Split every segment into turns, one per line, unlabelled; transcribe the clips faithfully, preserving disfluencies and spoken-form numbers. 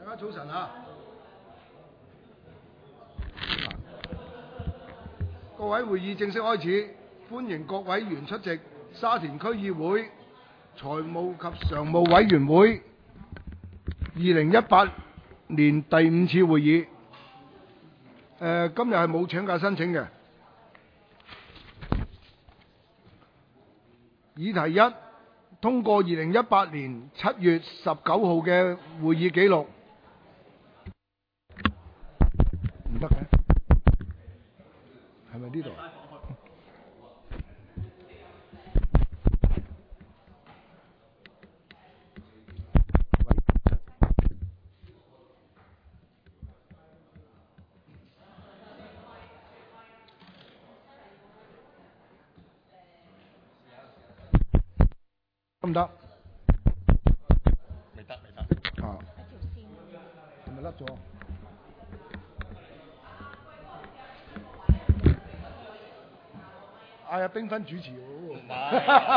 大家早晨啊！各位會議正式開始，歡迎各委員出席沙田區議會財務及常務委員會二零一八年第五次會議。呃、今日係冇請假申請嘅。議題一，通過二零一八年七月十九號嘅會議記錄。唔得嘅，係咪呢度？得唔得？
未得，未得。
啊，係咪甩咗？嗌阿冰芬主持喎。
唔係。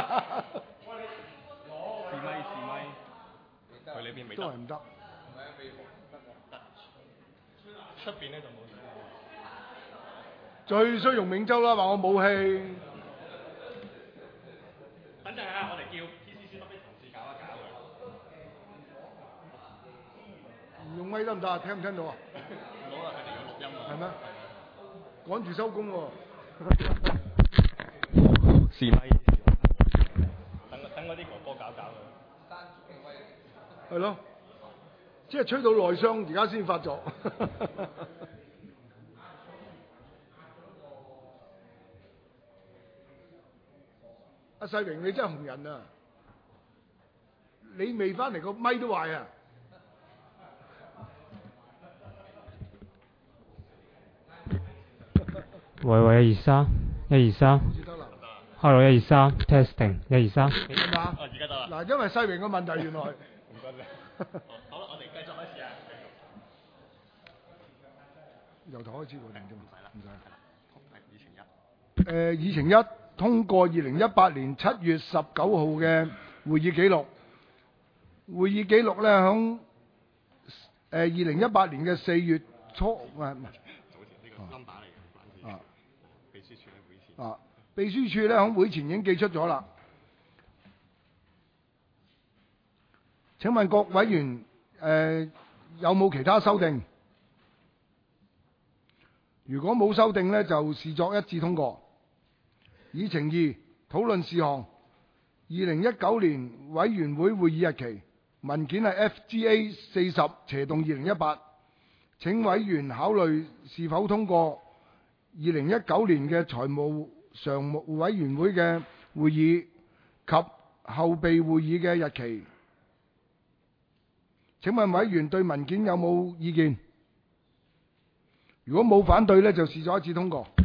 試咪試咪，佢裏邊未得。
都係唔得。
出邊咧就冇。
最衰用永州啦，話我冇氣。
等陣啊，我哋叫 P C C 啲同事搞一搞佢。
唔用咪得唔得啊？聽唔聽到啊？
唔好啊，佢哋要錄音啊。
係咩？趕住收工喎。
試咪。等等嗰啲哥哥搞搞佢。
係咯，即係吹到內傷，而家先發作。阿世榮，你真係紅人啊！你未翻嚟個咪都壞啊！
喂喂，一二三，一二三，Hello， 一二三 ，testing， 一二三。
得嘛？
而家得啦。
嗱，因為世榮嘅問題原來。
唔該你。好啦，我哋繼續開始啊。
由頭開始喎，定啫嘛？唔使。
係議程一。
誒，議程一，通過二零一八年七月十九號嘅會議記錄。會議記錄咧，響誒二零一八年嘅四月初，唔係唔係。
早前呢個 number 嚟嘅。
啊。
秘書處喺會前。
啊，秘書處咧響會前已經寄出咗啦。請問各委員誒、呃、有冇其他修訂？如果冇修訂呢，就視作一致通過。議程二，討論事項。二零一九年委員會會議日期，文件係 F G A 四十斜動二零一八。請委員考慮是否通過二零一九年嘅財務常務委員會嘅會議及後備會議嘅日期。請問委員對文件有冇意見？如果冇反對呢，就視作一致通過。